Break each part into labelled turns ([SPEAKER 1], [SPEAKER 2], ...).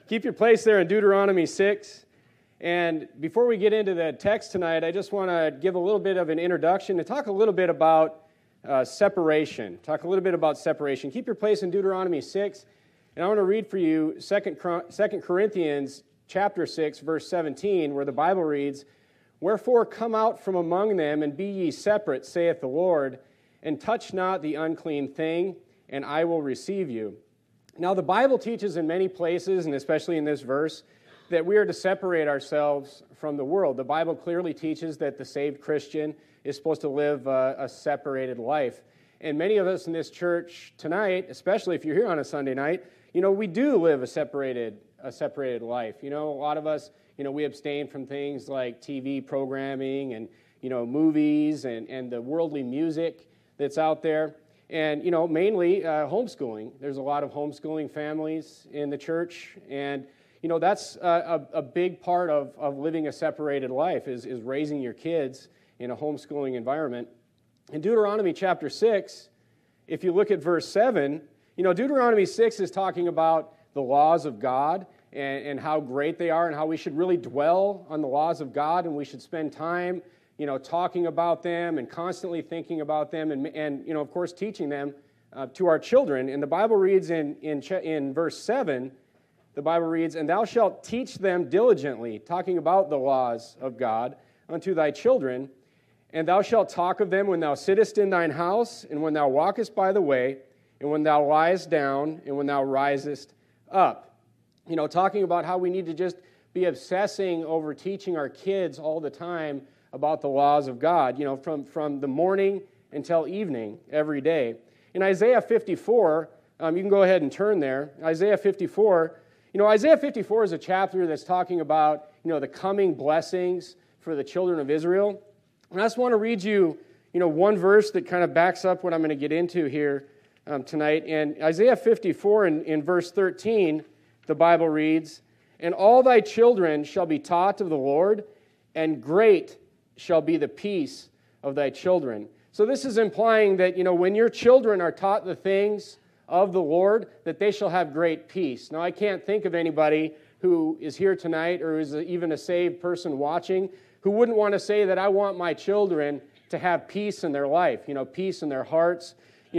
[SPEAKER 1] Keep your place there in Deuteronomy 6. And before we get into the text tonight, I just want to give a little bit of an introduction to talk a little bit about separation. Talk a little bit about separation. Keep your place in Deuteronomy 6. And I want to read for you 2 Corinthians chapter 6, verse 17, where the Bible reads, "Wherefore come out from among them, and be ye separate, saith the Lord, and touch not the unclean thing, and I will receive you." Now, the Bible teaches in many places, and especially in this verse, that we are to separate ourselves from the world. The Bible clearly teaches that the saved Christian is supposed to live a separated life. And many of us in this church tonight, especially if you're here on a Sunday night, we do live a separated life. A lot of us, we abstain from things like TV programming and, movies and the worldly music that's out there. And, mainly homeschooling. There's a lot of homeschooling families in the church. And, that's a big part of living a separated life is raising your kids in a homeschooling environment. In Deuteronomy chapter 6, if you look at verse 7, Deuteronomy 6 is talking about the laws of God and how great they are and how we should really dwell on the laws of God and we should spend time talking about them and constantly thinking about them and of course, teaching them to our children. And the Bible reads in verse 7, the Bible reads, "And thou shalt teach them diligently," talking about the laws of God, "unto thy children, and thou shalt talk of them when thou sittest in thine house, and when thou walkest by the way, and when thou liest down, and when thou risest up." Talking about how we need to just be obsessing over teaching our kids all the time about the laws of God, from the morning until evening every day. In Isaiah 54, you can go ahead and turn there. Isaiah 54, Isaiah 54 is a chapter that's talking about, the coming blessings for the children of Israel. And I just want to read you, one verse that kind of backs up what I'm going to get into here tonight. And Isaiah 54 in verse 13, the Bible reads, "And all thy children shall be taught of the Lord, and great shall be the peace of thy children." So this is implying that, when your children are taught the things of the Lord, that they shall have great peace. Now, I can't think of anybody who is here tonight or is even a saved person watching who wouldn't want to say that I want my children to have peace in their life, peace in their hearts,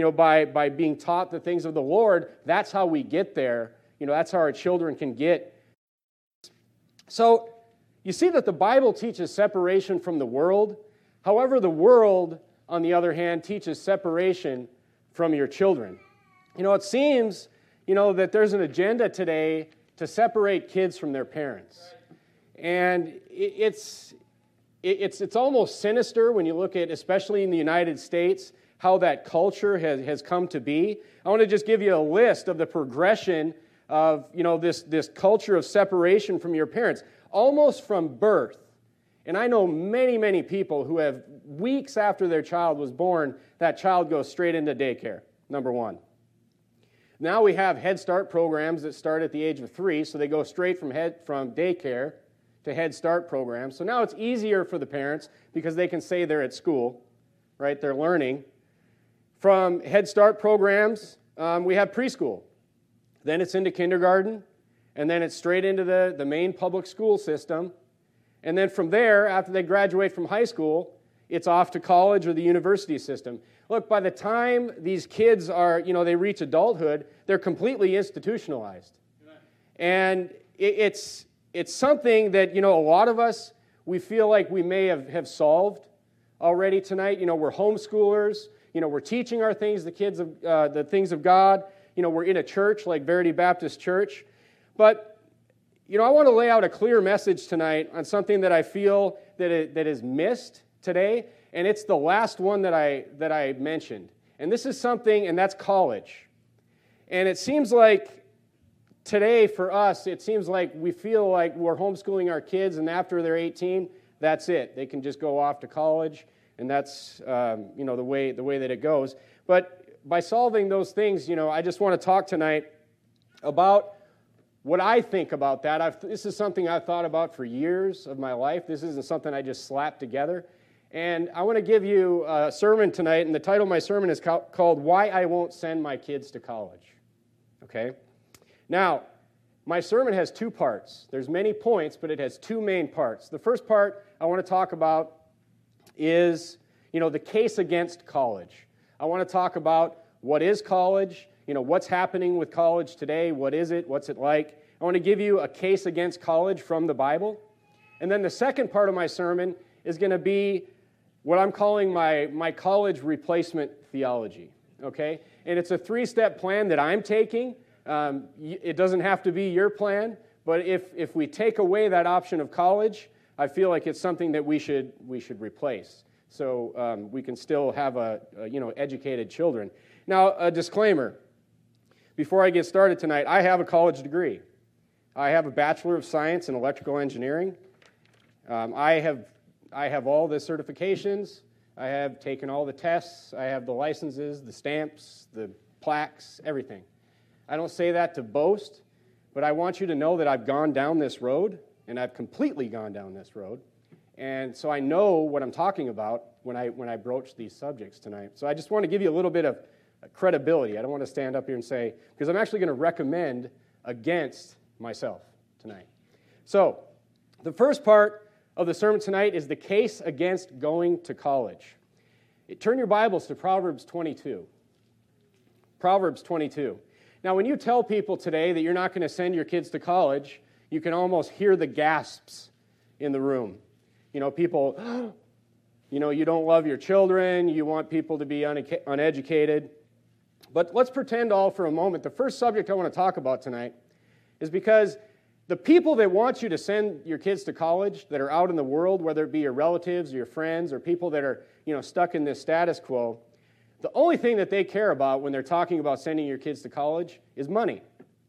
[SPEAKER 1] by being taught the things of the Lord. That's how we get there. That's how our children can get. So, you see that the Bible teaches separation from the world. However, the world, on the other hand, teaches separation from your children. It seems, that there's an agenda today to separate kids from their parents. And it's almost sinister when you look at, especially in the United States, how that culture has come to be. I want to just give you a list of the progression of, this culture of separation from your parents, almost from birth. And I know many, many people who have, weeks after their child was born, that child goes straight into daycare, number one. Now we have Head Start programs that start at the age of 3, so they go straight from daycare to Head Start programs. So now it's easier for the parents because they can say they're at school, right? They're learning. From Head Start programs, we have preschool. Then it's into kindergarten, and then it's straight into the main public school system. And then from there, after they graduate from high school, it's off to college or the university system. Look, by the time these kids are, they reach adulthood, they're completely institutionalized. And it's something that, a lot of us, we feel like we may have solved already tonight. We're homeschoolers. We're teaching our things, the kids of the things of God. We're in a church like Verity Baptist Church. But, I want to lay out a clear message tonight on something that I feel that is missed today, and it's the last one that I mentioned. And this is something, and that's college. And it seems like today for us, it seems like we feel like we're homeschooling our kids, and after they're 18, that's it. They can just go off to college, and that's the way that it goes. But by solving those things, I just want to talk tonight about what I think about that. This is something I've thought about for years of my life. This isn't something I just slapped together. And I want to give you a sermon tonight, and the title of my sermon is called "Why I Won't Send My Kids to College." Okay? Now, My sermon has two parts. There's many points, but it has two main parts. The first part I want to talk about is, the case against college. I want to talk about what is college, what's happening with college today, what is it, what's it like. I want to give you a case against college from the Bible. And then the second part of my sermon is going to be what I'm calling my college replacement theology, okay? And it's a three-step plan that I'm taking. It doesn't have to be your plan, but if we take away that option of college, I feel like it's something that we should replace, so we can still have educated children. Now, a disclaimer: before I get started tonight, I have a college degree. I have a Bachelor of Science in Electrical Engineering. I have all the certifications. I have taken all the tests. I have the licenses, the stamps, the plaques, everything. I don't say that to boast, but I want you to know that I've gone down this road, and I've completely gone down this road. And so I know what I'm talking about when I broach these subjects tonight. So I just want to give you a little bit of credibility. I don't want to stand up here and say, because I'm actually going to recommend against myself tonight. So the first part of the sermon tonight is the case against going to college. Turn your Bibles to Proverbs 22. Proverbs 22. Now, when you tell people today that you're not going to send your kids to college, you can almost hear the gasps in the room. People, you don't love your children, you want people to be uneducated. But let's pretend all for a moment. The first subject I want to talk about tonight is because the people that want you to send your kids to college, that are out in the world, whether it be your relatives or your friends or people that are, stuck in this status quo, the only thing that they care about when they're talking about sending your kids to college is money.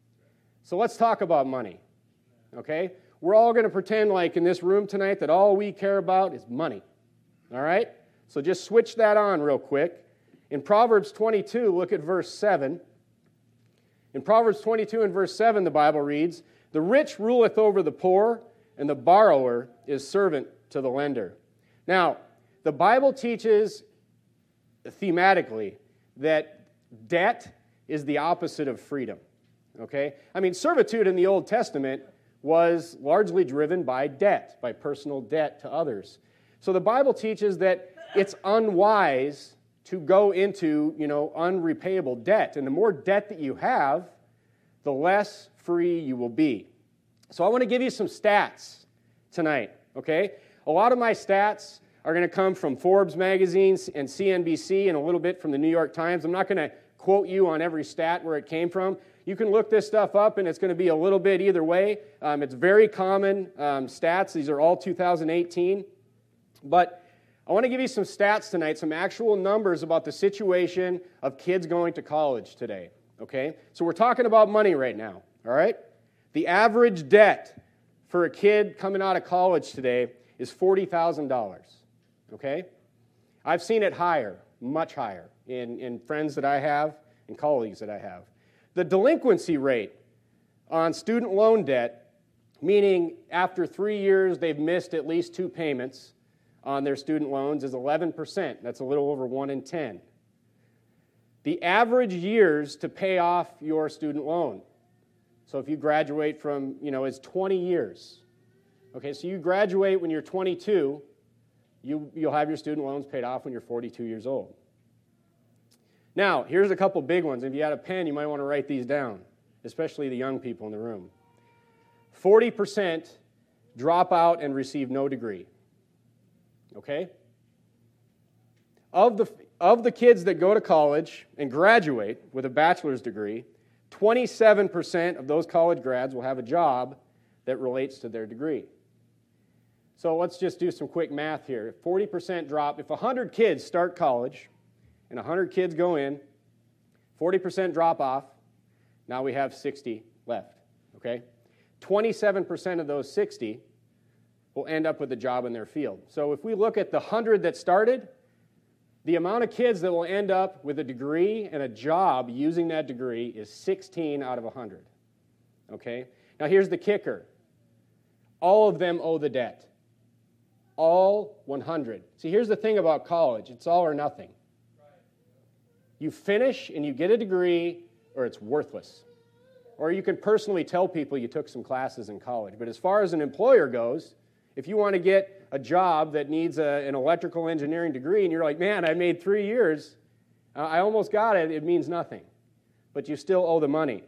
[SPEAKER 1] So let's talk about money, okay? We're all going to pretend like in this room tonight that all we care about is money, all right? So just switch that on real quick. In Proverbs 22, look at verse 7. In Proverbs 22 and verse 7, the Bible reads, "The rich ruleth over the poor, and the borrower is servant to the lender." Now, the Bible teaches thematically that debt is the opposite of freedom, okay? Servitude in the Old Testament was largely driven by debt, by personal debt to others. So the Bible teaches that it's unwise to go into, unrepayable debt. And the more debt that you have, the less free you will be. So I want to give you some stats tonight, okay? A lot of my stats are going to come from Forbes magazine and CNBC and a little bit from the New York Times. I'm not going to quote you on every stat where it came from. You can look this stuff up, and it's going to be a little bit either way. It's very common stats. These are all 2018. But I want to give you some stats tonight, some actual numbers about the situation of kids going to college today, okay? So we're talking about money right now, all right? The average debt for a kid coming out of college today is $40,000, okay? I've seen it higher, much higher, in friends that I have and colleagues that I have. The delinquency rate on student loan debt, meaning after 3 years they've missed at least 2 payments on their student loans, is 11%. That's a little over 1 in 10. The average years to pay off your student loan, so if you graduate from, is 20 years. Okay, so you graduate when you're 22, you'll have your student loans paid off when you're 42 years old. Now, here's a couple big ones. If you had a pen, you might want to write these down, especially the young people in the room. 40% drop out and receive no degree. Okay? Of the kids that go to college and graduate with a bachelor's degree, 27% of those college grads will have a job that relates to their degree. So let's just do some quick math here. 40% drop. If 100 kids start college and 100 kids go in, 40% drop off, now we have 60 left. Okay? 27% of those 60 will end up with a job in their field. So if we look at the 100 that started, the amount of kids that will end up with a degree and a job using that degree is 16 out of 100. Okay? Now here's the kicker. All of them owe the debt. All 100. See, here's the thing about college. It's all or nothing. You finish and you get a degree, or it's worthless. or you can personally tell people you took some classes in college. But as far as an employer goes, if you want to get a job that needs an electrical engineering degree and you're like, man, I made 3 years, I almost got it, it means nothing. But you still owe the money.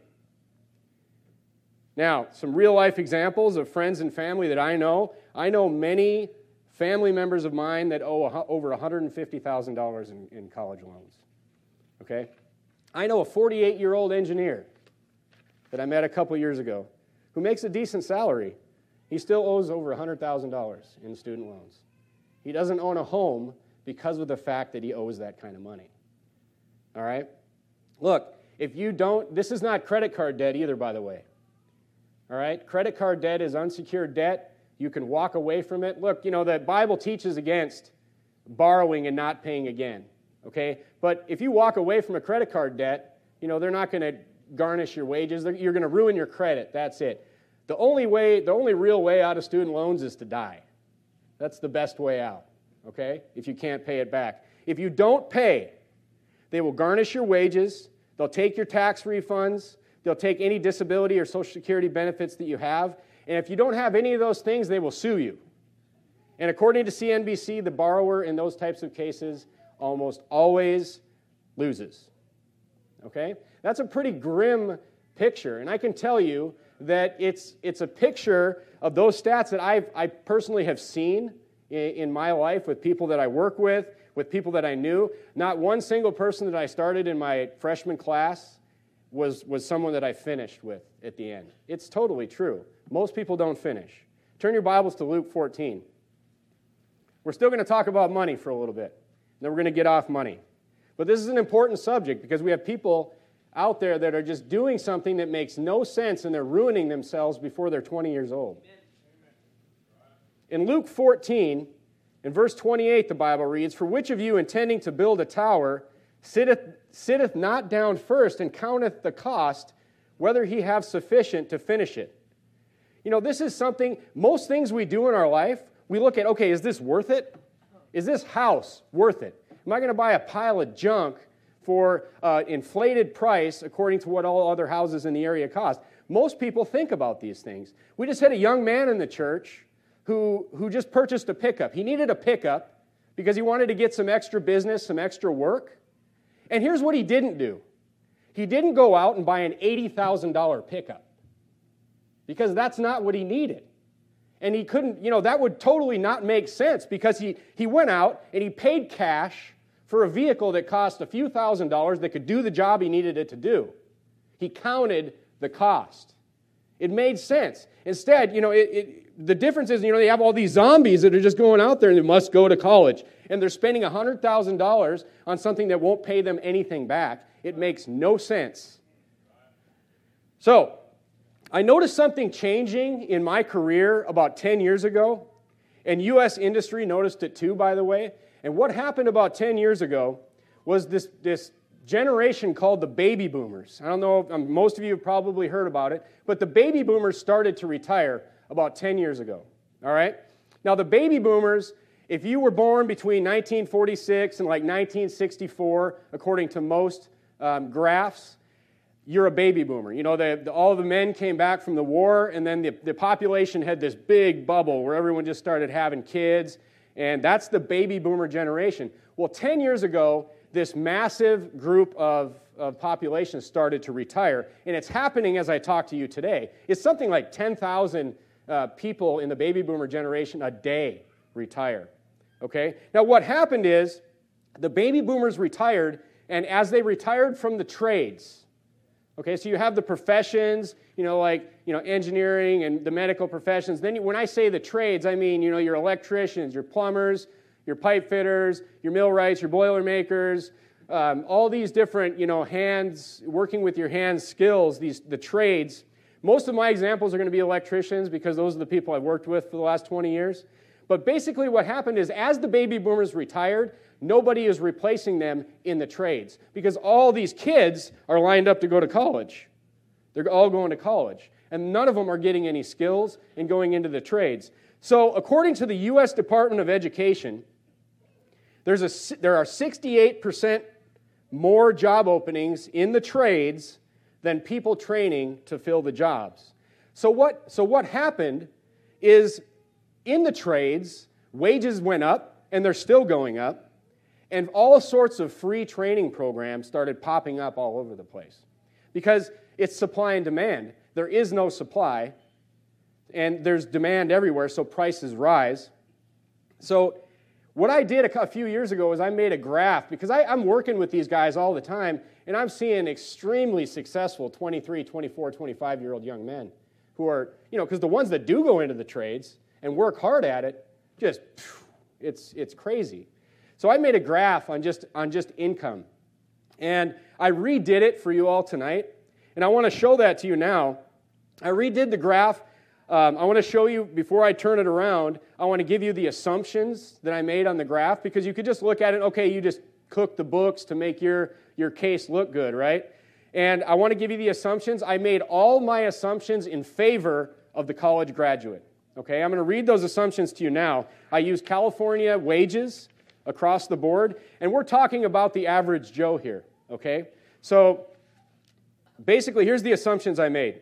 [SPEAKER 1] Now, some real-life examples of friends and family that I know. I know many family members of mine that owe over $150,000 in college loans. Okay? I know a 48-year-old engineer that I met a couple years ago who makes a decent salary. He still owes over $100,000 in student loans. He doesn't own a home because of the fact that he owes that kind of money. All right? Look, if you don't, this is not credit card debt either, by the way. All right? Credit card debt is unsecured debt. You can walk away from it. Look, the Bible teaches against borrowing and not paying again. Okay? But if you walk away from a credit card debt, they're not going to garnish your wages. You're going to ruin your credit. That's it. The only real way out of student loans is to die. That's the best way out, okay? If you can't pay it back. If you don't pay, they will garnish your wages. They'll take your tax refunds. They'll take any disability or Social Security benefits that you have. And if you don't have any of those things, they will sue you. And according to CNBC, the borrower in those types of cases almost always loses. Okay? That's a pretty grim picture. And I can tell you that it's a picture of those stats that I personally have seen in my life with people that I work with people that I knew. Not one single person that I started in my freshman class was someone that I finished with at the end. It's totally true. Most people don't finish. Turn your Bibles to Luke 14. We're still going to talk about money for a little bit. Then we're going to get off money. But this is an important subject because we have people out there that are just doing something that makes no sense and they're ruining themselves before they're 20 years old. In Luke 14, in verse 28, the Bible reads, "For which of you intending to build a tower sitteth not down first and counteth the cost, whether he have sufficient to finish it?" This is something, most things we do in our life, we look at, okay, is this worth it? Is this house worth it? Am I going to buy a pile of junk for inflated price according to what all other houses in the area cost? Most people think about these things. We just had a young man in the church who just purchased a pickup. He needed a pickup because he wanted to get some extra business, some extra work. And here's what he didn't do. He didn't go out and buy an $80,000 pickup because that's not what he needed. And he couldn't, that would totally not make sense because he went out and he paid cash for a vehicle that cost a few $1,000s that could do the job he needed it to do. He counted the cost. It made sense. Instead, the difference is, they have all these zombies that are just going out there and they must go to college. And they're spending $100,000 on something that won't pay them anything back. It makes no sense. So, I noticed something changing in my career about 10 years ago. And U.S. industry noticed it too, by the way. And what happened about 10 years ago was this generation called the baby boomers. I don't know, most of you have probably heard about it, but the baby boomers started to retire about 10 years ago. All right? Now, the baby boomers, if you were born between 1946 and like 1964, according to most graphs, you're a baby boomer. All the men came back from the war, and then the population had this big bubble where everyone just started having kids, and that's the baby boomer generation. Well, 10 years ago, this massive group of population started to retire, and it's happening as I talk to you today. It's something like 10,000 people in the baby boomer generation a day retire. Okay? Now, what happened is the baby boomers retired, and as they retired from the trades, okay, so you have the professions, engineering and the medical professions. Then when I say the trades, I mean, your electricians, your plumbers, your pipe fitters, your millwrights, your boilermakers, all these different, hands, working with your hands skills, the trades. Most of my examples are going to be electricians because those are the people I've worked with for the last 20 years. But basically what happened is as the baby boomers retired, nobody is replacing them in the trades because all these kids are lined up to go to college. They're all going to college. And none of them are getting any skills and going into the trades. So according to the U.S. Department of Education, there are 68% more job openings in the trades than people training to fill the jobs. So what happened is in the trades, wages went up, and they're still going up, and all sorts of free training programs started popping up all over the place because it's supply and demand. There is no supply, and there's demand everywhere, so prices rise. So what I did a few years ago is I made a graph because I'm working with these guys all the time, and I'm seeing extremely successful 23, 24, 25-year-old young men who are, because the ones that do go into the trades and work hard at it, just, it's crazy. So I made a graph on just income, and I redid it for you all tonight, and I want to show that to you now. I redid the graph. I want to show you, before I turn it around, I want to give you the assumptions that I made on the graph, because you could just look at it, okay, you just cook the books to make your case look good, right? And I want to give you the assumptions. I made all my assumptions in favor of the college graduate. Okay, I'm going to read those assumptions to you now. I use California wages across the board, and we're talking about the average Joe here, okay? So basically, here's the assumptions I made.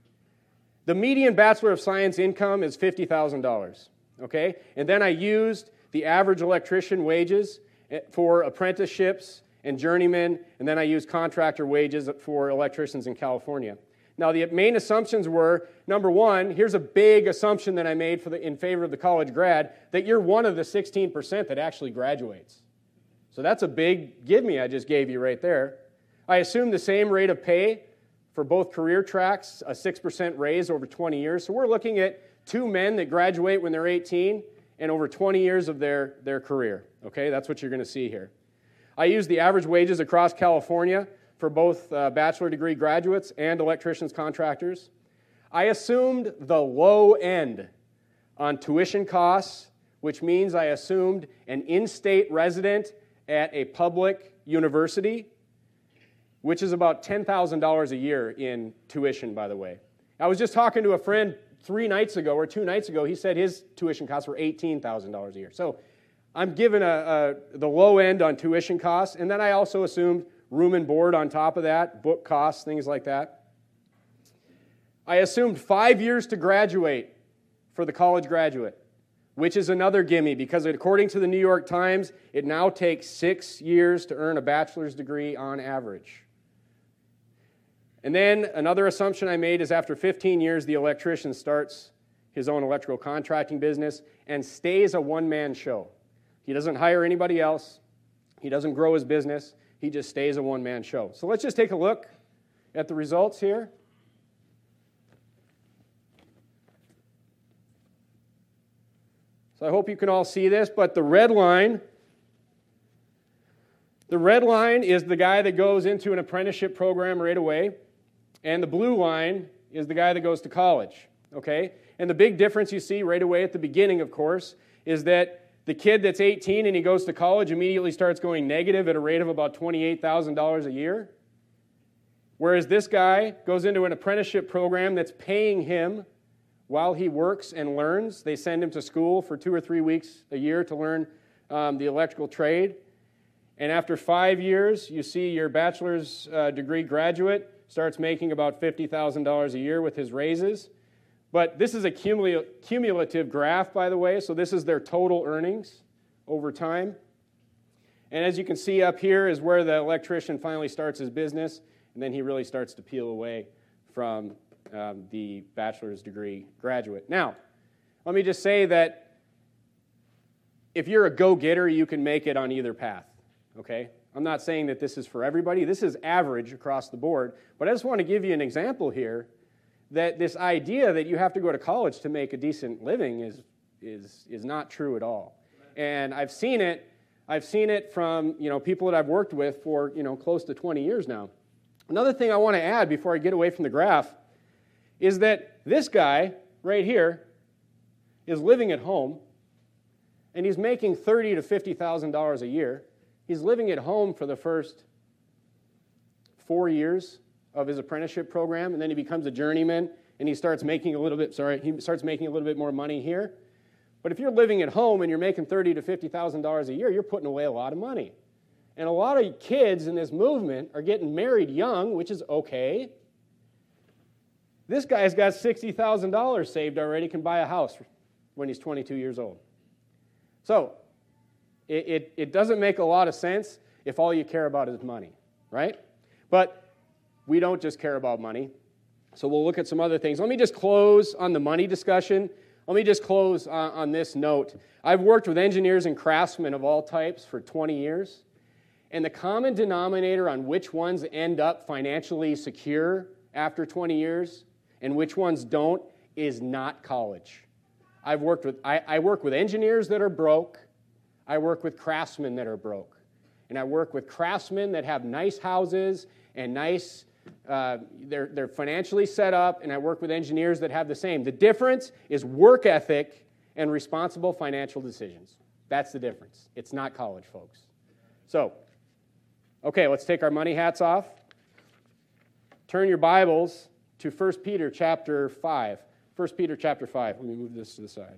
[SPEAKER 1] The median Bachelor of Science income is $50,000, okay? And then I used the average electrician wages for apprenticeships and journeymen, and then I used contractor wages for electricians in California. Now, the main assumptions were, number one, here's a big assumption that I made in favor of the college grad, that you're one of the 16% that actually graduates. So that's a big give-me I just gave you right there. I assumed the same rate of pay for both career tracks, a 6% raise over 20 years. So we're looking at two men that graduate when they're 18 and over 20 years of their career. Okay, that's what you're going to see here. I used the average wages across California for both bachelor degree graduates and electricians contractors. I assumed the low end on tuition costs, which means I assumed an in-state resident at a public university, which is about $10,000 a year in tuition, by the way. I was just talking to a friend 2 nights ago. He said his tuition costs were $18,000 a year. So I'm given the low end on tuition costs, and then I also assumed room and board on top of that, book costs, things like that. I assumed 5 years to graduate for the college graduate, which is another gimme, because according to the New York Times, it now takes 6 years to earn a bachelor's degree on average. And then another assumption I made is after 15 years, the electrician starts his own electrical contracting business and stays a one-man show. He doesn't hire anybody else. He doesn't grow his business. He just stays a one-man show. So let's just take a look at the results here. So I hope you can all see this, but the red line is the guy that goes into an apprenticeship program right away, and the blue line is the guy that goes to college, okay? And the big difference you see right away at the beginning, of course, is that the kid that's 18 and he goes to college immediately starts going negative at a rate of about $28,000 a year. Whereas this guy goes into an apprenticeship program that's paying him while he works and learns. They send him to school for 2 or 3 weeks a year to learn the electrical trade. And after 5 years, you see your bachelor's degree graduate starts making about $50,000 a year with his raises. But this is a cumulative graph, by the way, so this is their total earnings over time. And as you can see up here is where the electrician finally starts his business, and then he really starts to peel away from the bachelor's degree graduate. Now, let me just say that if you're a go-getter, you can make it on either path, okay? I'm not saying that this is for everybody. This is average across the board, but I just want to give you an example here that this idea that you have to go to college to make a decent living is not true at all. And I've seen it from people that I've worked with for close to 20 years now. Another thing I want to add before I get away from the graph is that this guy right here is living at home, and he's making $30,000 to $50,000 a year. He's living at home for the first 4 years of his apprenticeship program, and then he becomes a journeyman, and he starts making a little bit more money here. But if you're living at home and you're making $30,000 to $50,000 a year, you're putting away a lot of money. And a lot of kids in this movement are getting married young, which is okay, This guy's got $60,000 saved already, can buy a house when he's 22 years old. So, it doesn't make a lot of sense if all you care about is money, right? But we don't just care about money. So we'll look at some other things. Let me just close on the money discussion. Let me just close on this note. I've worked with engineers and craftsmen of all types for 20 years. And the common denominator on which ones end up financially secure after 20 years and which ones don't is not college. I work with engineers that are broke. I work with craftsmen that are broke. And I work with craftsmen that have nice houses and nice, they're financially set up, and I work with engineers that have the same. The difference is work ethic and responsible financial decisions. That's the difference. It's not college, folks. So, okay, let's take our money hats off. Turn your Bibles to 1 Peter chapter 5. 1 Peter chapter 5. Let me move this to the side.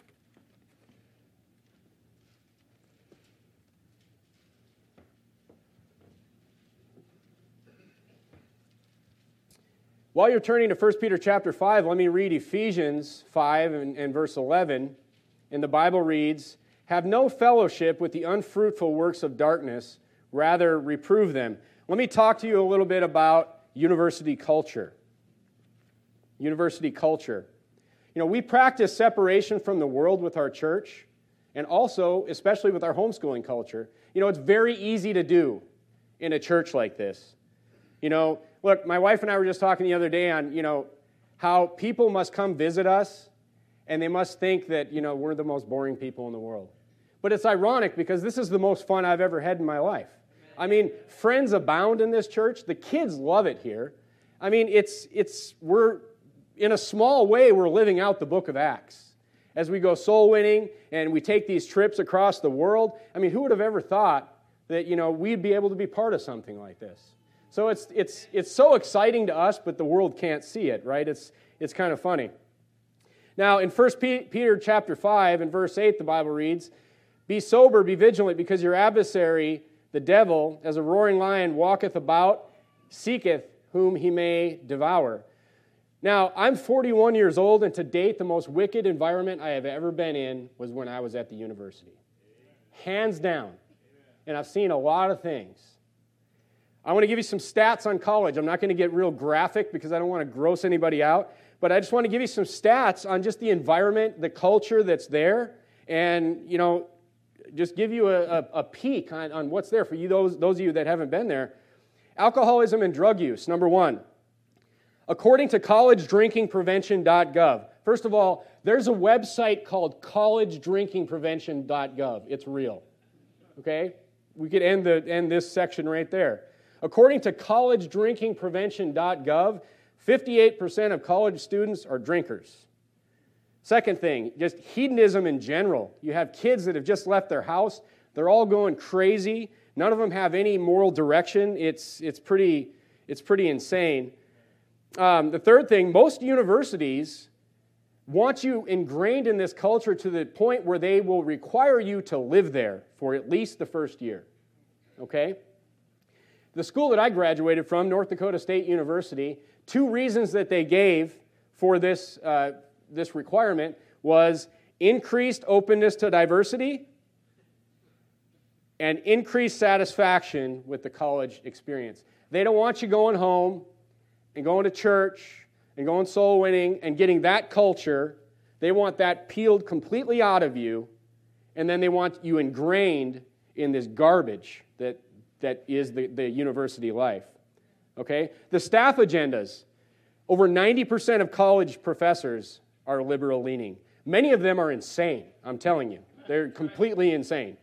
[SPEAKER 1] While you're turning to 1 Peter chapter 5, let me read Ephesians 5 and verse 11. And the Bible reads, "Have no fellowship with the unfruitful works of darkness, rather reprove them." Let me talk to you a little bit about university culture. University culture. You know, we practice separation from the world with our church, and also, especially with our homeschooling culture. You know, it's very easy to do in a church like this. You know, look, my wife and I were just talking the other day on, how people must come visit us, and they must think that, we're the most boring people in the world. But it's ironic because this is the most fun I've ever had in my life. I mean, friends abound in this church. The kids love it here. I mean, we're, in a small way, we're living out the book of Acts. As we go soul winning and we take these trips across the world, I mean, who would have ever thought that, we'd be able to be part of something like this? So it's so exciting to us, but the world can't see it, right? It's kind of funny. Now, in 1 Peter chapter 5 and verse 8, the Bible reads, "Be sober, be vigilant, because your adversary, the devil, as a roaring lion, walketh about, seeketh whom he may devour." Now, I'm 41 years old, and to date, the most wicked environment I have ever been in was when I was at the university. Hands down. And I've seen a lot of things. I want to give you some stats on college. I'm not going to get real graphic because I don't want to gross anybody out, but I just want to give you some stats on just the environment, the culture that's there, and, just give you a peek on what's there for you, those of you that haven't been there. Alcoholism and drug use, number one. According to collegedrinkingprevention.gov, first of all, there's a website called collegedrinkingprevention.gov. It's real. Okay? We could end this section right there. According to collegedrinkingprevention.gov, 58% of college students are drinkers. Second thing, just hedonism in general. You have kids that have just left their house. They're all going crazy. None of them have any moral direction. It's pretty insane. The third thing, most universities want you ingrained in this culture to the point where they will require you to live there for at least the first year. Okay? The school that I graduated from, North Dakota State University, 2 reasons that they gave for this requirement was increased openness to diversity and increased satisfaction with the college experience. They don't want you going home and going to church and going soul winning and getting that culture. They want that peeled completely out of you, and then they want you ingrained in this garbage that is the university life. Okay? The staff agendas. Over 90% of college professors are liberal leaning. Many of them are insane, I'm telling you. They're completely insane.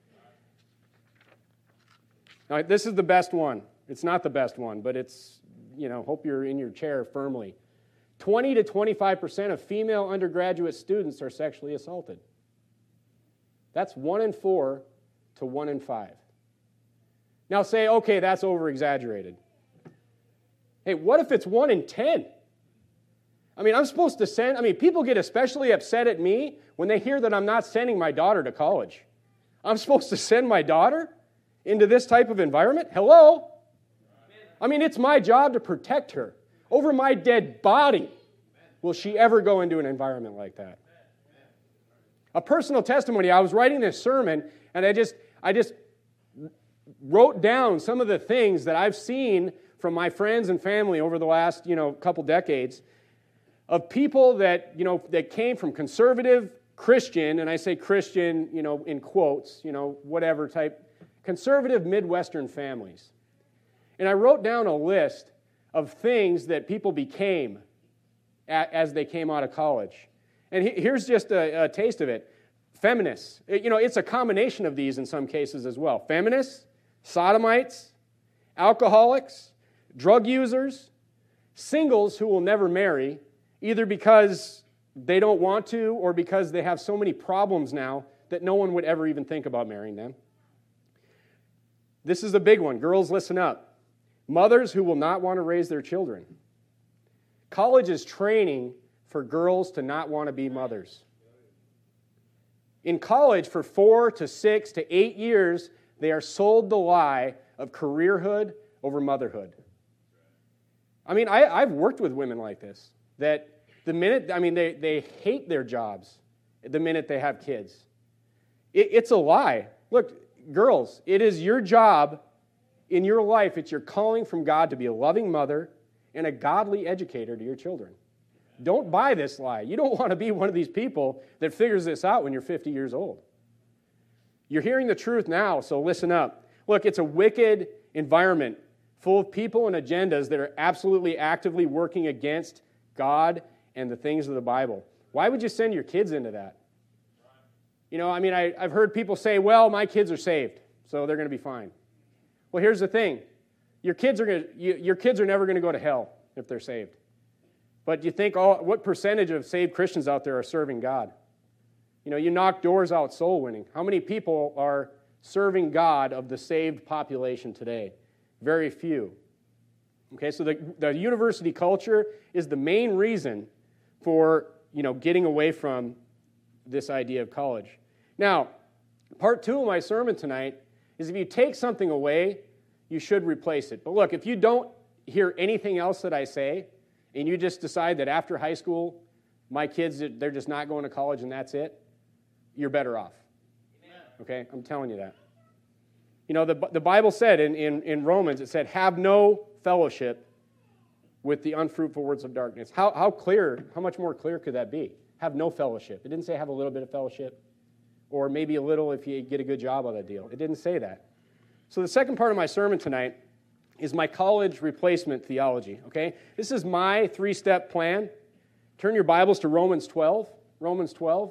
[SPEAKER 1] Now, this is the best one. It's not the best one, but it's, hope you're in your chair firmly. 20 to 25% of female undergraduate students are sexually assaulted. That's 1 in 4 to 1 in 5. Now say, okay, that's over-exaggerated. Hey, what if it's 1 in 10? I mean, I'm supposed to people get especially upset at me when they hear that I'm not sending my daughter to college. I'm supposed to send my daughter into this type of environment? Hello? I mean, it's my job to protect her. Over my dead body will she ever go into an environment like that. A personal testimony, I was writing this sermon, and I just wrote down some of the things that I've seen from my friends and family over the last, couple decades of people that, that came from conservative Christian, and I say Christian, in quotes, whatever type, conservative Midwestern families. And I wrote down a list of things that people became as they came out of college. And here's just a taste of it. Feminists. It's a combination of these in some cases as well. Feminists, sodomites, alcoholics, drug users, singles who will never marry, either because they don't want to or because they have so many problems now that no one would ever even think about marrying them. This is a big one. Girls, listen up. Mothers who will not want to raise their children. College is training for girls to not want to be mothers. In college, for 4 to 6 to 8 years, they are sold the lie of careerhood over motherhood. I mean, I've worked with women like this, that the minute, they hate their jobs the minute they have kids. It's a lie. Look, girls, it is your job in your life, it's your calling from God to be a loving mother and a godly educator to your children. Don't buy this lie. You don't want to be one of these people that figures this out when you're 50 years old. You're hearing the truth now, so listen up. Look, it's a wicked environment full of people and agendas that are absolutely actively working against God and the things of the Bible. Why would you send your kids into that? I've heard people say, well, my kids are saved, so they're going to be fine. Well, here's the thing. Your kids are never going to go to hell if they're saved. But you think, what percentage of saved Christians out there are serving God? You knock doors out soul winning. How many people are serving God of the saved population today? Very few. Okay, so the university culture is the main reason for, getting away from this idea of college. Now, part 2 of my sermon tonight is if you take something away, you should replace it. But look, if you don't hear anything else that I say, and you just decide that after high school, my kids, they're just not going to college and that's it, you're better off. Okay, I'm telling you that. The Bible said in Romans, it said, have no fellowship with the unfruitful works of darkness. How much more clear could that be? Have no fellowship. It didn't say have a little bit of fellowship, or maybe a little if you get a good job on that deal. It didn't say that. So the second part of my sermon tonight is my college replacement theology, okay? This is my 3-step plan. Turn your Bibles to Romans 12. Romans 12.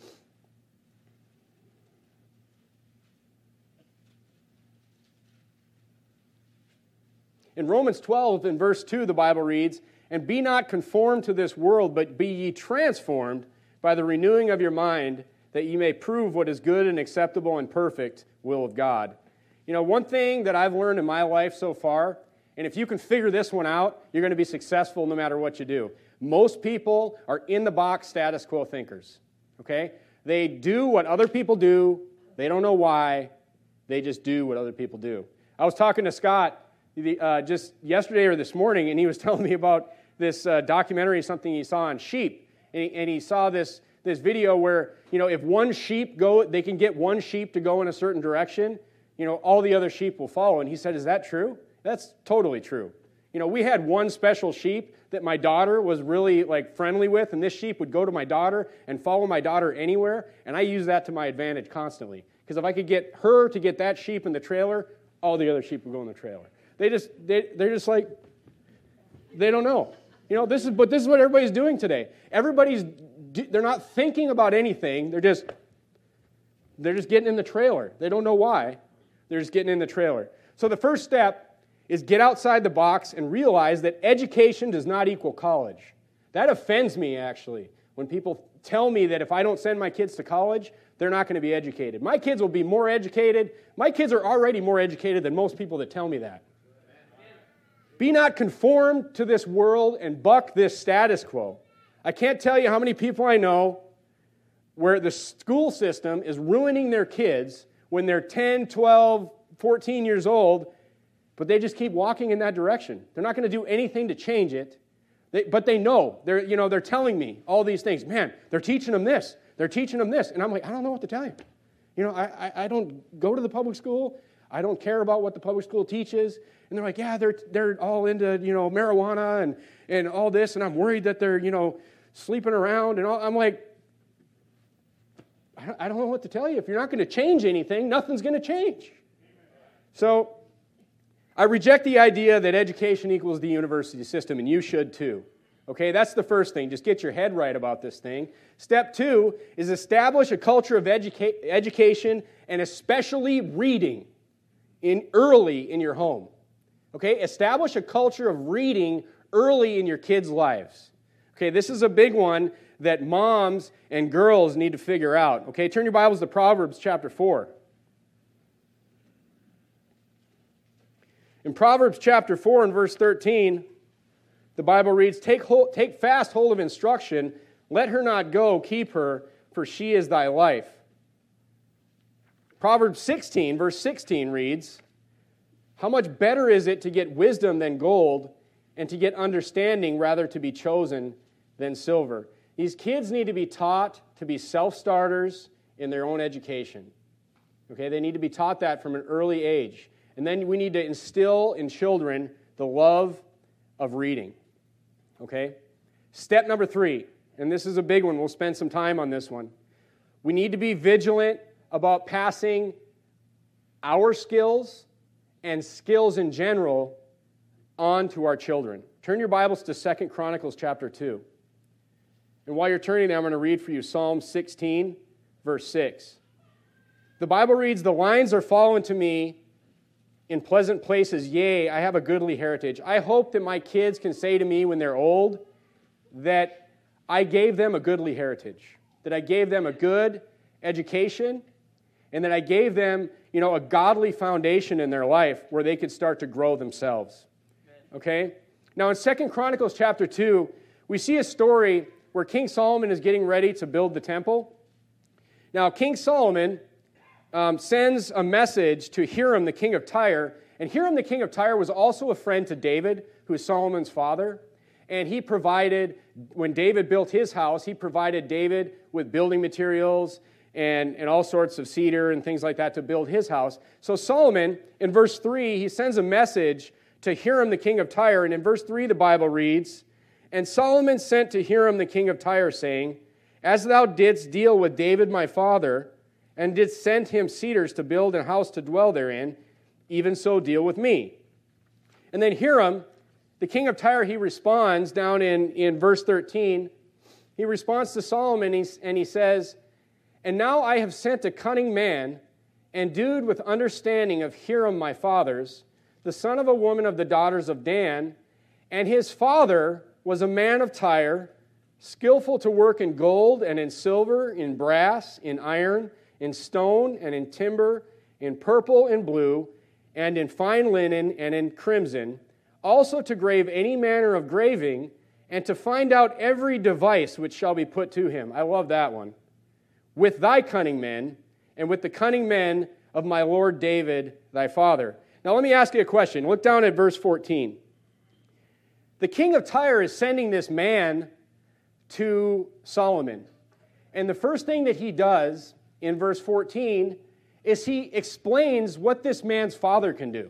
[SPEAKER 1] In Romans 12, in verse 2, the Bible reads, and be not conformed to this world, but be ye transformed by the renewing of your mind, that ye may prove what is good and acceptable and perfect will of God. One thing that I've learned in my life so far, and if you can figure this one out, you're going to be successful no matter what you do. Most people are in-the-box status quo thinkers, okay? They do what other people do. They don't know why. They just do what other people do. I was talking to Scott just yesterday or this morning, and he was telling me about this documentary, something he saw on sheep. And he saw this video where, if one sheep they can get one sheep to go in a certain direction, all the other sheep will follow. And he said, is that true? That's totally true. We had one special sheep that my daughter was really friendly with, and this sheep would go to my daughter and follow my daughter anywhere, and I use that to my advantage constantly. Because if I could get her to get that sheep in the trailer, all the other sheep would go in the trailer. They're just like, they don't know. This is what everybody's doing today. They're not thinking about anything. They're just getting in the trailer. They don't know why. They're just getting in the trailer. So the first step is get outside the box and realize that education does not equal college. That offends me, actually, when people tell me that if I don't send my kids to college, they're not going to be educated. My kids will be more educated. My kids are already more educated than most people that tell me that. Be not conformed to this world and buck this status quo. I can't tell you how many people I know where the school system is ruining their kids when they're 10, 12, 14 years old, but they just keep walking in that direction. They're not going to do anything to change it. But they know. They're telling me all these things. Man, they're teaching them this. They're teaching them this. And I'm like, I don't know what to tell you. I don't go to the public school. I don't care about what the public school teaches. And they're like, yeah, they're all into, marijuana and all this. And I'm worried that they're, sleeping around. And all. I'm like, I don't know what to tell you. If you're not going to change anything, nothing's going to change. So I reject the idea that education equals the university system, and you should too. Okay, that's the first thing. Just get your head right about this thing. Step 2 is establish a culture of education and especially reading early in your home. Okay, establish a culture of reading early in your kids' lives. Okay, this is a big one that moms and girls need to figure out. Okay, turn your Bibles to Proverbs chapter 4. In Proverbs chapter 4 and verse 13, the Bible reads, Take fast hold of instruction, let her not go, keep her, for she is thy life. Proverbs 16, verse 16 reads, How much better is it to get wisdom than gold, and to get understanding rather to be chosen than silver? These kids need to be taught to be self-starters in their own education. Okay, they need to be taught that from an early age. And then we need to instill in children the love of reading. Okay? Step number 3, and this is a big one. We'll spend some time on this one. We need to be vigilant about passing our skills and skills in general on to our children. Turn your Bibles to 2 Chronicles chapter 2. And while you're turning there, I'm going to read for you Psalm 16, verse 6. The Bible reads, The lines are fallen to me in pleasant places, yea, I have a goodly heritage. I hope that my kids can say to me when they're old that I gave them a goodly heritage, that I gave them a good education, and that I gave them, a godly foundation in their life where they could start to grow themselves. Okay? Now in 2 Chronicles chapter 2, we see a story where King Solomon is getting ready to build the temple. Now King Solomon sends a message to Hiram, the king of Tyre. And Hiram, the king of Tyre, was also a friend to David, who is Solomon's father. And he provided, when David built his house, he provided David with building materials and all sorts of cedar and things like that to build his house. So Solomon, in verse 3, he sends a message to Hiram, the king of Tyre. And in verse 3, the Bible reads, And Solomon sent to Hiram, the king of Tyre, saying, As thou didst deal with David my father, and didst send him cedars to build a house to dwell therein, even so deal with me. And then Hiram, the king of Tyre, he responds down in verse 13. He responds to Solomon, and he says, And now I have sent a cunning man, endued with understanding of Hiram my father's, the son of a woman of the daughters of Dan, and his father was a man of Tyre, skillful to work in gold and in silver, in brass, in iron, in stone and in timber, in purple and blue, and in fine linen and in crimson, also to grave any manner of graving, and to find out every device which shall be put to him. I love that one. With thy cunning men, and with the cunning men of my Lord David, thy father. Now let me ask you a question. Look down at verse 14. The king of Tyre is sending this man to Solomon. And the first thing that he does in verse 14 is he explains what this man's father can do.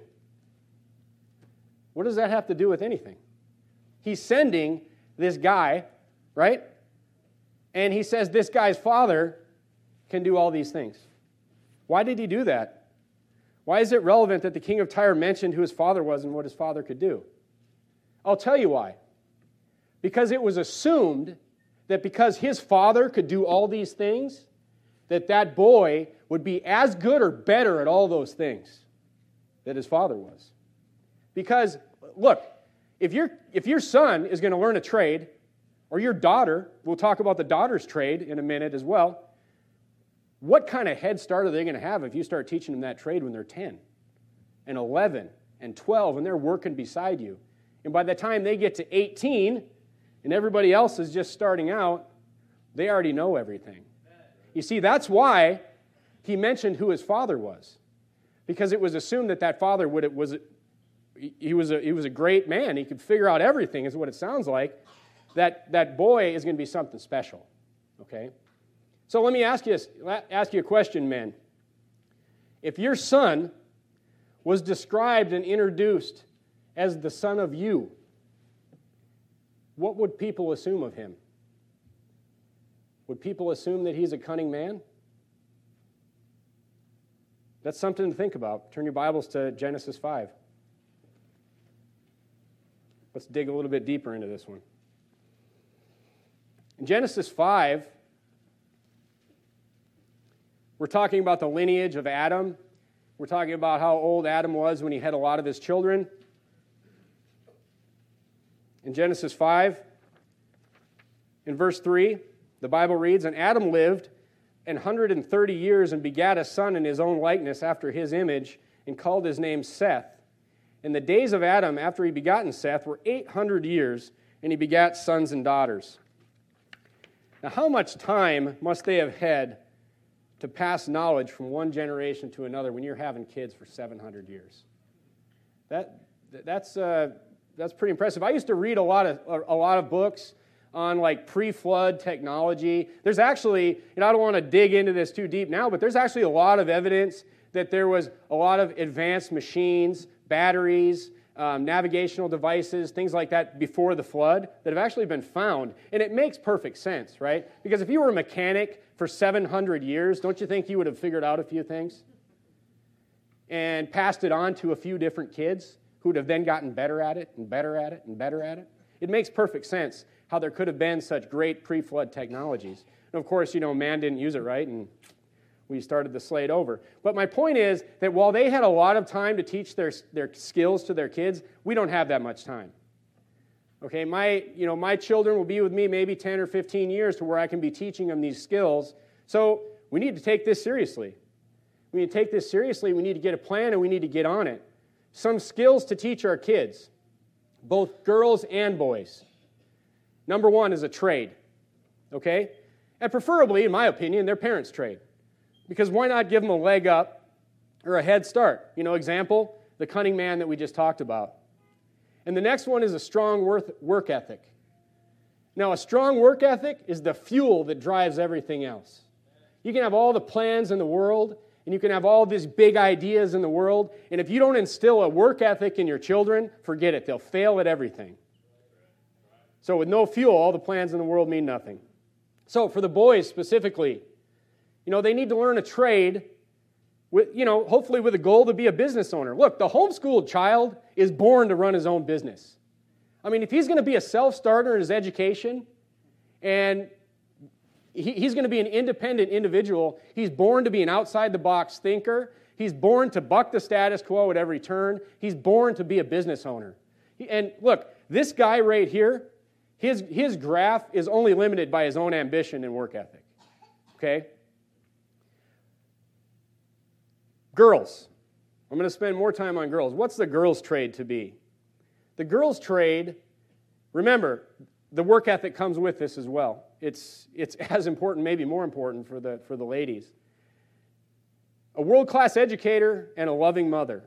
[SPEAKER 1] What does that have to do with anything? He's sending this guy, right? And he says this guy's father can do all these things. Why did he do that? Why is it relevant that the king of Tyre mentioned who his father was and what his father could do? I'll tell you why. Because it was assumed that because his father could do all these things, that boy would be as good or better at all those things that his father was. Because, look, if your son is going to learn a trade, or your daughter, we'll talk about the daughter's trade in a minute as well, what kind of head start are they going to have if you start teaching them that trade when they're 10 and 11 and 12 and they're working beside you? And by the time they get to 18 and everybody else is just starting out, they already know everything. You see, that's why he mentioned who his father was. Because it was assumed that father he was a great man. He could figure out everything, is what it sounds like. That boy is going to be something special, okay? So let me ask you a question, men. If your son was described and introduced as the son of you, what would people assume of him? Would people assume that he's a cunning man? That's something to think about. Turn your Bibles to Genesis 5. Let's dig a little bit deeper into this one. In Genesis 5, we're talking about the lineage of Adam. We're talking about how old Adam was when he had a lot of his children. In Genesis 5, in verse 3, the Bible reads, "And Adam lived 130 years and begat a son in his own likeness after his image, and called his name Seth. And the days of Adam after he begotten Seth were 800 years, and he begat sons and daughters." Now, how much time must they have had to pass knowledge from one generation to another when you're having kids for 700 years? That's pretty impressive. I used to read a lot of books on like pre-flood technology. There's actually, and I don't want to dig into this too deep now, but there's actually a lot of evidence that there was a lot of advanced machines, batteries, navigational devices, things like that before the flood that have actually been found. And it makes perfect sense, right? Because if you were a mechanic for 700 years, don't you think you would have figured out a few things and passed it on to a few different kids who would have then gotten better at it and better at it and better at it? It makes perfect sense how there could have been such great pre-flood technologies. And of course, man didn't use it right, and we started the slate over. But my point is that while they had a lot of time to teach their skills to their kids, we don't have that much time. Okay, my children will be with me maybe 10 or 15 years to where I can be teaching them these skills. So we need to take this seriously. We need to take this seriously. We need to get a plan, and we need to get on it. Some skills to teach our kids, both girls and boys. Number one is a trade, okay? And preferably, in my opinion, their parents' trade. Because why not give them a leg up or a head start? Example, the cunning man that we just talked about. And the next one is a strong work ethic. Now, a strong work ethic is the fuel that drives everything else. You can have all the plans in the world, and you can have all these big ideas in the world, and if you don't instill a work ethic in your children, forget it. They'll fail at everything. So with no fuel, all the plans in the world mean nothing. So for the boys specifically, they need to learn a trade, hopefully with a goal to be a business owner. Look, the homeschooled child is born to run his own business. I mean, if he's going to be a self-starter in his education, and he's going to be an independent individual, he's born to be an outside-the-box thinker. He's born to buck the status quo at every turn. He's born to be a business owner. And look, this guy right here, his graph is only limited by his own ambition and work ethic. Okay? Girls. I'm going to spend more time on girls. What's the girls' trade to be? The girls' trade, remember, the work ethic comes with this as well. It's as important, maybe more important for the ladies. A world-class educator and a loving mother.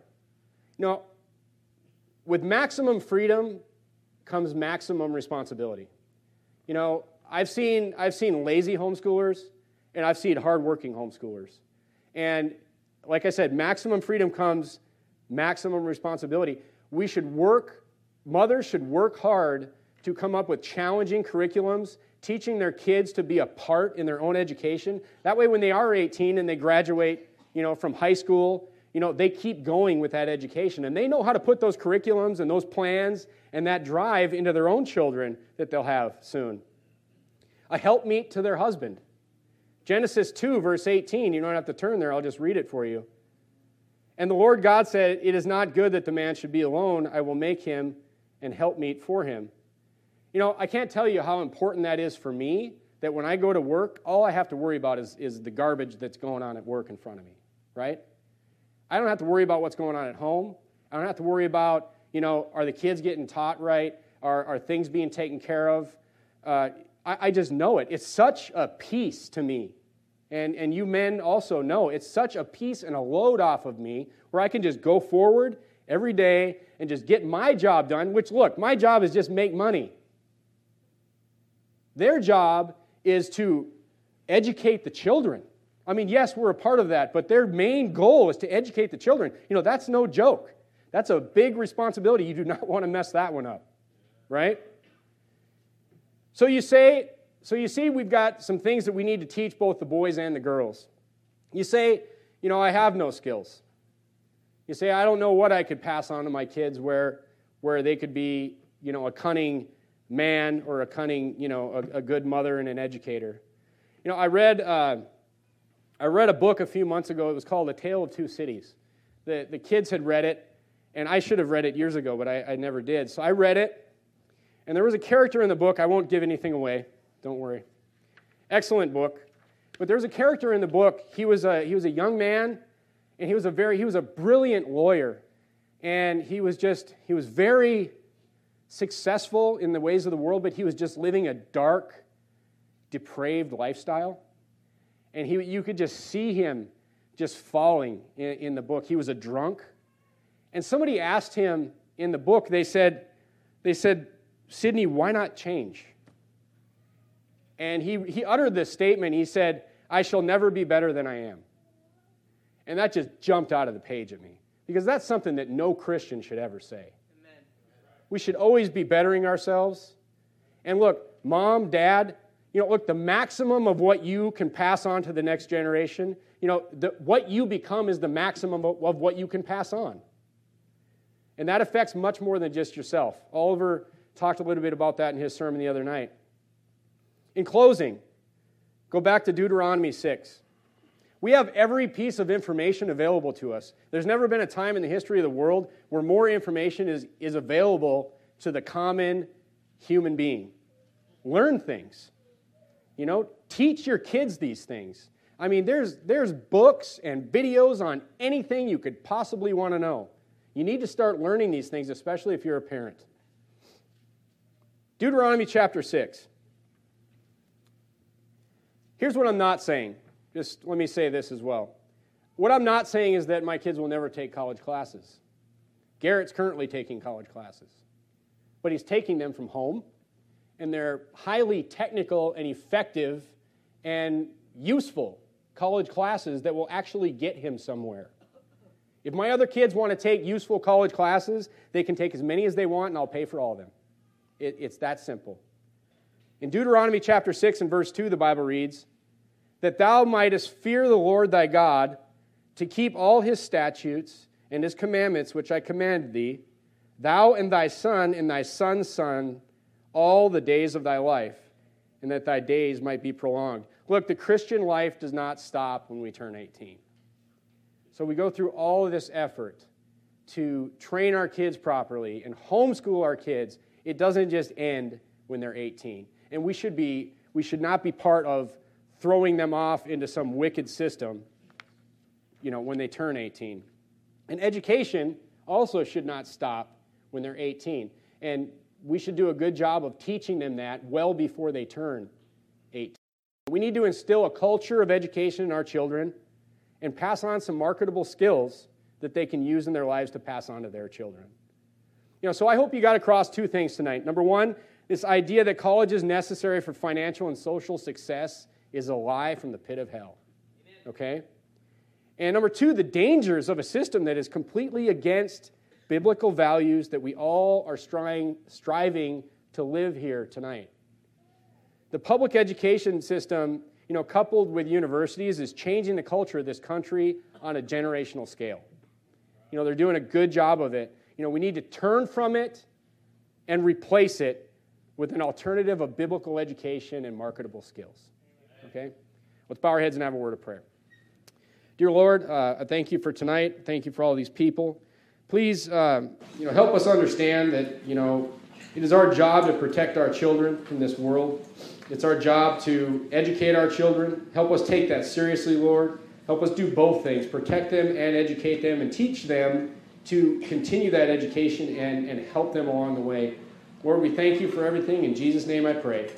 [SPEAKER 1] With maximum freedom comes maximum responsibility. I've seen lazy homeschoolers, and I've seen hardworking homeschoolers. And like I said, maximum freedom comes maximum responsibility. Mothers should work hard to come up with challenging curriculums, teaching their kids to be a part in their own education. That way when they are 18 and they graduate, from high school, they keep going with that education. And they know how to put those curriculums and those plans and that drive into their own children that they'll have soon. A helpmeet to their husband. Genesis 2, verse 18, you don't have to turn there, I'll just read it for you. And the Lord God said, "It is not good that the man should be alone. I will make him an helpmeet for him." I can't tell you how important that is for me, that when I go to work, all I have to worry about is the garbage that's going on at work in front of me, right? I don't have to worry about what's going on at home. I don't have to worry about, are the kids getting taught right? Are things being taken care of? I just know it. It's such a peace to me. And you men also know it's such a peace and a load off of me where I can just go forward every day and just get my job done, which, look, my job is just make money. Their job is to educate the children. I mean, yes, we're a part of that, but their main goal is to educate the children. That's no joke. That's a big responsibility. You do not want to mess that one up, right? So you see we've got some things that we need to teach both the boys and the girls. You say, I have no skills. You say, I don't know what I could pass on to my kids where they could be, a cunning man or a cunning, a good mother and an educator. I read a book a few months ago. It was called A Tale of Two Cities. The kids had read it, and I should have read it years ago, but I never did. So I read it, and there was a character in the book. I won't give anything away. Don't worry. Excellent book. But there's a character in the book. He was a young man, and he was a brilliant lawyer, and he was very successful in the ways of the world, but he was just living a dark, depraved lifestyle. And you could just see him just falling in the book. He was a drunk. And somebody asked him in the book, they said, Sidney, why not change? And he uttered this statement. He said, I shall never be better than I am. And that just jumped out of the page at me, because that's something that no Christian should ever say. Amen. We should always be bettering ourselves. And look, mom, dad, look, the maximum of what you can pass on to the next generation, what you become is the maximum of what you can pass on. And that affects much more than just yourself. Oliver talked a little bit about that in his sermon the other night. In closing, go back to Deuteronomy 6. We have every piece of information available to us. There's never been a time in the history of the world where more information is available to the common human being. Learn things. Teach your kids these things. I mean, there's books and videos on anything you could possibly want to know. You need to start learning these things, especially if you're a parent. Deuteronomy chapter 6. Here's what I'm not saying. Just let me say this as well. What I'm not saying is that my kids will never take college classes. Garrett's currently taking college classes. But he's taking them from home, and they're highly technical and effective and useful college classes that will actually get him somewhere. If my other kids want to take useful college classes, they can take as many as they want, and I'll pay for all of them. It's that simple. In Deuteronomy chapter 6 and verse 2, the Bible reads, that thou mightest fear the Lord thy God, to keep all his statutes and his commandments which I command thee, thou and thy son and thy son's son, all the days of thy life, and that thy days might be prolonged. Look, the Christian life does not stop when we turn 18. So we go through all of this effort to train our kids properly and homeschool our kids. It doesn't just end when they're 18. And we should not be part of throwing them off into some wicked system, when they turn 18. And education also should not stop when they're 18. And we should do a good job of teaching them that well before they turn 18. We need to instill a culture of education in our children and pass on some marketable skills that they can use in their lives to pass on to their children. So I hope you got across two things tonight. Number one, this idea that college is necessary for financial and social success is a lie from the pit of hell. Okay? And number two, the dangers of a system that is completely against biblical values that we all are striving to live here tonight. The public education system, coupled with universities, is changing the culture of this country on a generational scale. They're doing a good job of it. We need to turn from it and replace it with an alternative of biblical education and marketable skills. Okay? Let's bow our heads and have a word of prayer. Dear Lord, I thank you for tonight. Thank you for all these people. Please, help us understand that, it is our job to protect our children in this world. It's our job to educate our children. Help us take that seriously, Lord. Help us do both things, protect them and educate them, and teach them to continue that education and help them along the way. Lord, we thank you for everything. In Jesus' name I pray.